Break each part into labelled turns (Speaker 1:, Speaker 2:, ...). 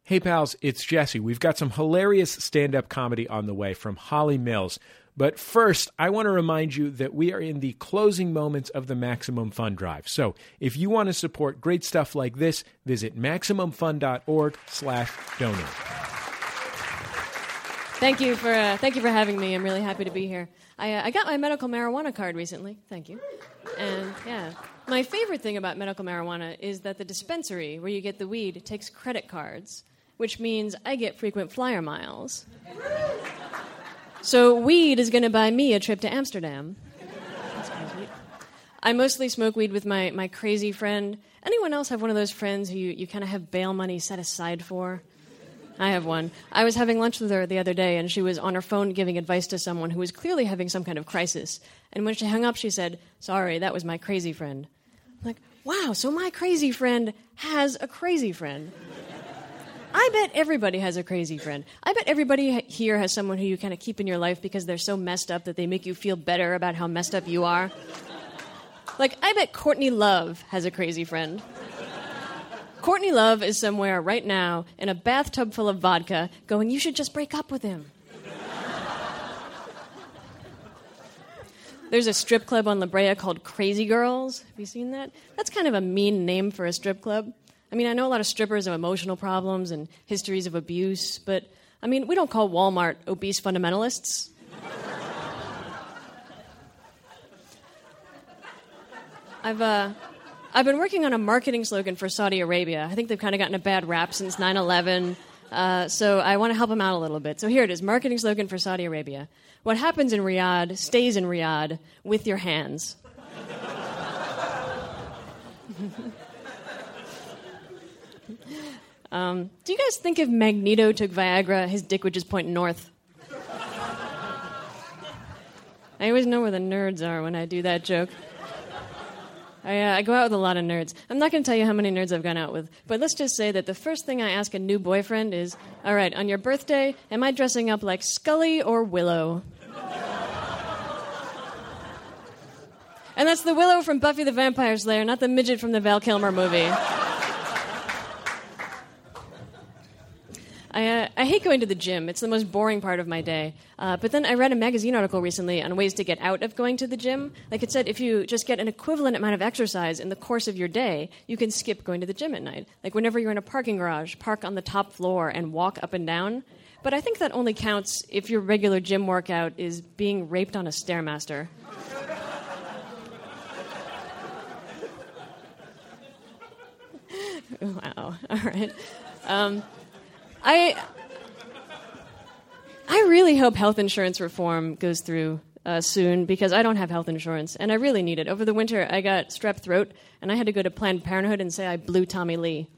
Speaker 1: Hey pals, it's Jesse. We've got some hilarious stand-up comedy on the way from Holly Mills. But first, I want to remind you that we are in the closing moments of the Maximum Fun Drive. So if you want to support great stuff like this, visit MaximumFun.org/donate.
Speaker 2: Thank you for having me. I'm really happy to be here. I got my medical marijuana card recently. Thank you. And yeah, my favorite thing about medical marijuana is that the dispensary where you get the weed takes credit cards, which means I get frequent flyer miles. So weed is going to buy me a trip to Amsterdam. That's crazy. I mostly smoke weed with my crazy friend. Anyone else have one of those friends who you kind of have bail money set aside for? I have one. I was having lunch with her the other day, and she was on her phone giving advice to someone who was clearly having some kind of crisis. And when she hung up, she said, "Sorry, that was my crazy friend." I'm like, wow, so my crazy friend has a crazy friend. I bet everybody has a crazy friend. I bet everybody here has someone who you kind of keep in your life because they're so messed up that they make you feel better about how messed up you are. Like, I bet Courtney Love has a crazy friend. Courtney Love is somewhere right now in a bathtub full of vodka going, "You should just break up with him." There's a strip club on La Brea called Crazy Girls. Have you seen that? That's kind of a mean name for a strip club. I mean, I know a lot of strippers have emotional problems and histories of abuse, but, I mean, we don't call Walmart obese fundamentalists. I've been working on a marketing slogan for Saudi Arabia. I think they've kind of gotten a bad rap since 9/11, so I want to help them out a little bit. So here it is, marketing slogan for Saudi Arabia. What happens in Riyadh stays in Riyadh with your hands. Do you guys think if Magneto took Viagra, his dick would just point north? I always know where the nerds are when I do that joke. I go out with a lot of nerds. I'm not going to tell you how many nerds I've gone out with, but let's just say that the first thing I ask a new boyfriend is, all right, on your birthday, am I dressing up like Scully or Willow? And that's the Willow from Buffy the Vampire Slayer, not the midget from the Val Kilmer movie. I hate going to the gym. It's the most boring part of my day. But then I read a magazine article recently on ways to get out of going to the gym. Like it said, if you just get an equivalent amount of exercise in the course of your day, you can skip going to the gym at night. Like whenever you're in a parking garage, park on the top floor and walk up and down. But I think that only counts if your regular gym workout is being raped on a Stairmaster. Wow. All right. I really hope health insurance reform goes through soon because I don't have health insurance, and I really need it. Over the winter, I got strep throat, and I had to go to Planned Parenthood and say I blew Tommy Lee.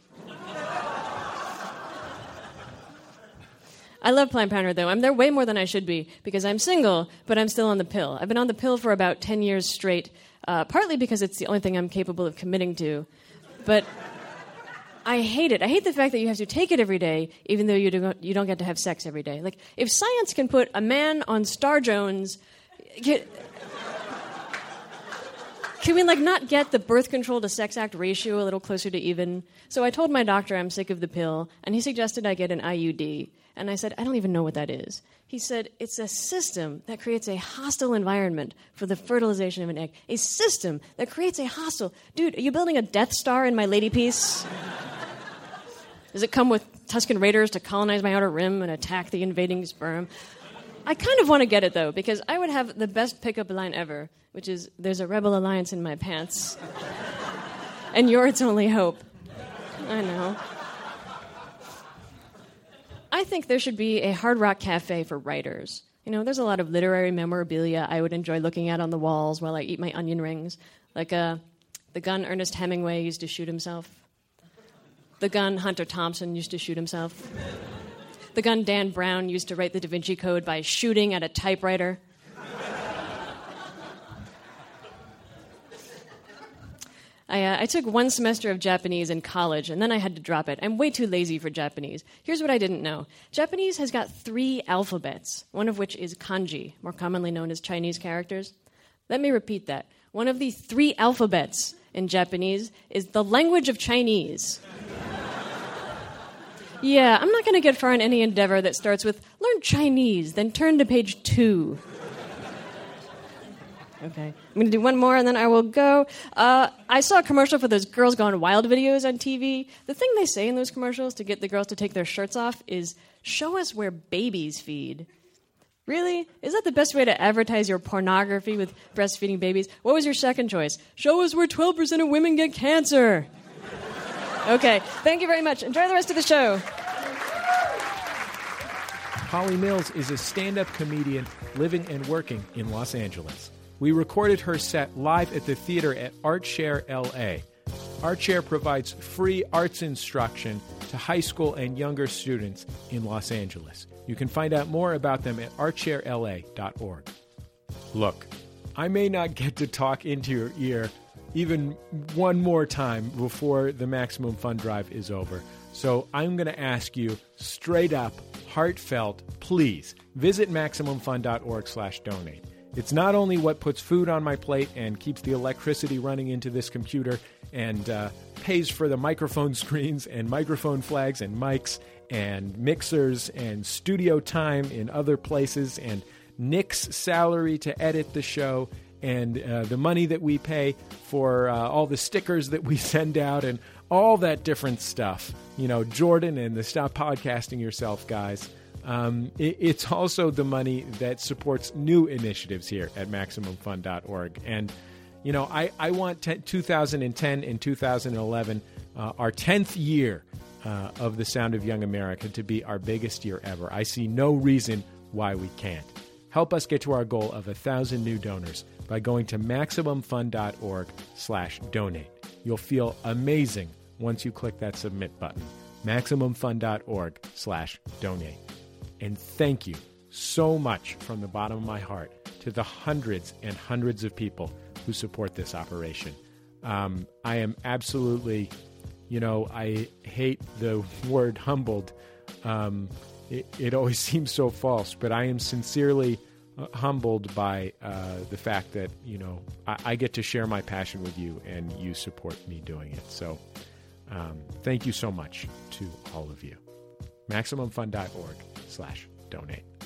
Speaker 2: I love Planned Parenthood, though. I'm there way more than I should be because I'm single, but I'm still on the pill. I've been on the pill for about 10 years straight, partly because it's the only thing I'm capable of committing to. But I hate it. I hate the fact that you have to take it every day, even though you don't get to have sex every day. Like, if science can put a man on Star Jones, can we, not get the birth control to sex act ratio a little closer to even? So I told my doctor I'm sick of the pill, and he suggested I get an IUD. And I said, I don't even know what that is. He said, it's a system that creates a hostile environment for the fertilization of an egg. A system that creates a hostile... Dude, are you building a Death Star in my lady piece? Does it come with Tusken Raiders to colonize my outer rim and attack the invading sperm? I kind of want to get it, though, because I would have the best pickup line ever, which is, there's a rebel alliance in my pants. And you're its only hope. I know. I think there should be a Hard Rock Cafe for writers. You know, there's a lot of literary memorabilia I would enjoy looking at on the walls while I eat my onion rings. Like the gun Ernest Hemingway used to shoot himself. The gun Hunter Thompson used to shoot himself. The gun Dan Brown used to write the Da Vinci Code by shooting at a typewriter. I took one semester of Japanese in college, and then I had to drop it. I'm way too lazy for Japanese. Here's what I didn't know. Japanese has got 3 alphabets, one of which is kanji, more commonly known as Chinese characters. Let me repeat that. One of the 3 alphabets in Japanese is the language of Chinese. Yeah, I'm not going to get far in any endeavor that starts with learn Chinese, then turn to page 2. Okay, I'm going to do one more and then I will go. I saw a commercial for those Girls Gone Wild videos on TV. The thing they say in those commercials to get the girls to take their shirts off is, show us where babies feed. Really? Is that the best way to advertise your pornography with breastfeeding babies? What was your second choice? Show us where 12% of women get cancer. Okay, thank you very much. Enjoy the rest of the show.
Speaker 1: Holly Mills is a stand-up comedian living and working in Los Angeles. We recorded her set live at the theater at ArtShare LA. ArtShare provides free arts instruction to high school and younger students in Los Angeles. You can find out more about them at artsharela.org. Look, I may not get to talk into your ear even one more time before the Maximum Fun Drive is over. So I'm going to ask you straight up, heartfelt, please visit MaximumFun.org/donate. It's not only what puts food on my plate and keeps the electricity running into this computer and pays for the microphone screens and microphone flags and mics and mixers and studio time in other places and Nick's salary to edit the show and the money that we pay for all the stickers that we send out and all that different stuff. You know, Jordan and the Stop Podcasting Yourself guys. It's also the money that supports new initiatives here at MaximumFun.org. And, you know, I want 2010 and 2011, our 10th year of The Sound of Young America, to be our biggest year ever. I see no reason why we can't. Help us get to our goal of 1,000 new donors by going to MaximumFun.org/donate. You'll feel amazing once you click that submit button. MaximumFun.org/donate. And thank you so much from the bottom of my heart to the hundreds and hundreds of people who support this operation. I am absolutely, I hate the word humbled. It always seems so false, but I am sincerely humbled by the fact that, I get to share my passion with you and you support me doing it. So thank you so much to all of you. MaximumFun.org/donate.